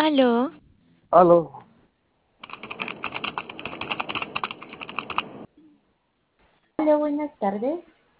Aló, Aló. Hola, buenas tardes.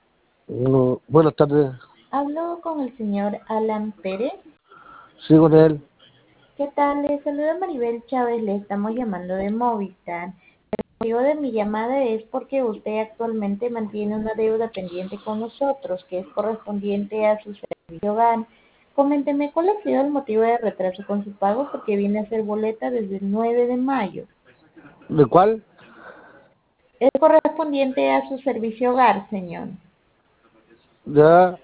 Buenas tardes. Hablo con el señor Alan Pérez. Sí, con él. ¿Qué tal? Le saluda Maribel Chávez. Le estamos llamando de Movistar. El motivo de mi llamada es porque usted actualmente mantiene una deuda pendiente con nosotros, que es correspondiente a su servicio hogar. Coménteme cuál ha sido el motivo de retraso con su pago, porque viene a ser boleta desde el 9 de mayo. ¿De cuál? Es correspondiente a su servicio hogar, señor. Ya.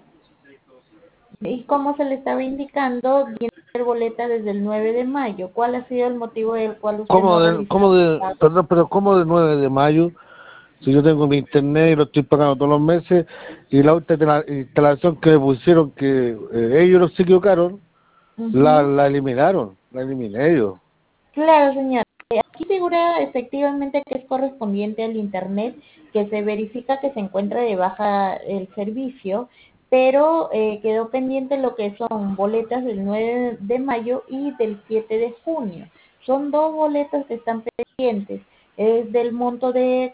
Y como se le estaba indicando, viene a ser boleta desde el 9 de mayo. ¿Cuál ha sido el motivo del cual usted no ha realizado su pago? Perdón, pero ¿cómo de 9 de mayo? Si yo tengo mi internet y lo estoy pagando todos los meses, y la última instalación que me pusieron, que ellos se equivocaron, Ujú. la eliminaron, la eliminé yo. Claro, señor. Aquí figura efectivamente que es correspondiente al Internet, que se verifica que se encuentra de baja el servicio, pero quedó pendiente lo que son boletas del 9 de mayo y del 7 de junio. Son dos boletas que están pendientes. Es del monto de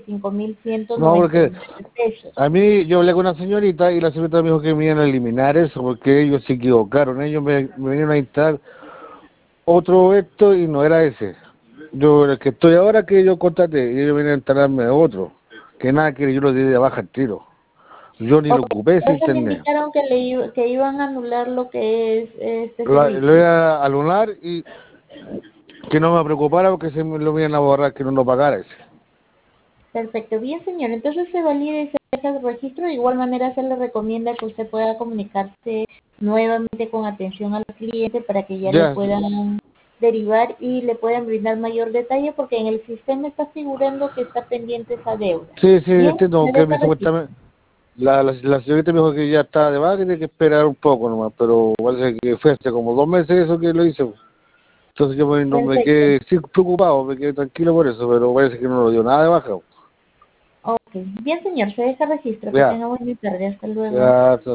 No, porque 45.199 pesos. a mí yo hablé con una señorita y la señorita me dijo que me iban a eliminar eso porque ellos se equivocaron. Ellos me vinieron a instalar otro esto y no era ese. Yo, el que estoy ahora, que yo contraté, y ellos vienen a instalarme otro, que nada que yo lo di de baja al tiro. Yo ni lo ocupé ese Entonces le internet. indicaron que que iban a anular lo que es este Lo servicio. iba a lunar y que no me preocupara porque se me lo iban a borrar, que no lo pagara ese. Perfecto, bien señor, entonces se valida y se deja el registro. De igual manera se le recomienda que usted pueda comunicarse nuevamente con atención al cliente para que ya le Ya, puedan derivar y le puedan brindar mayor detalle porque en el sistema está figurando que está pendiente esa deuda. sí, sí, Bien, entiendo, se aunque deja me registro. supuestamente la señorita me dijo que ya estaba de baja y tiene que esperar un poco nomás, pero parece que fue hace como 2 meses eso que lo hice. Entonces yo no me Perfecto. quedé sí, preocupado, me quedé tranquilo por eso, pero parece que no lo dio nada de baja. Ok, bien señor, se deja registro. Que Ya, tenga buena tarde. Hasta luego. ya,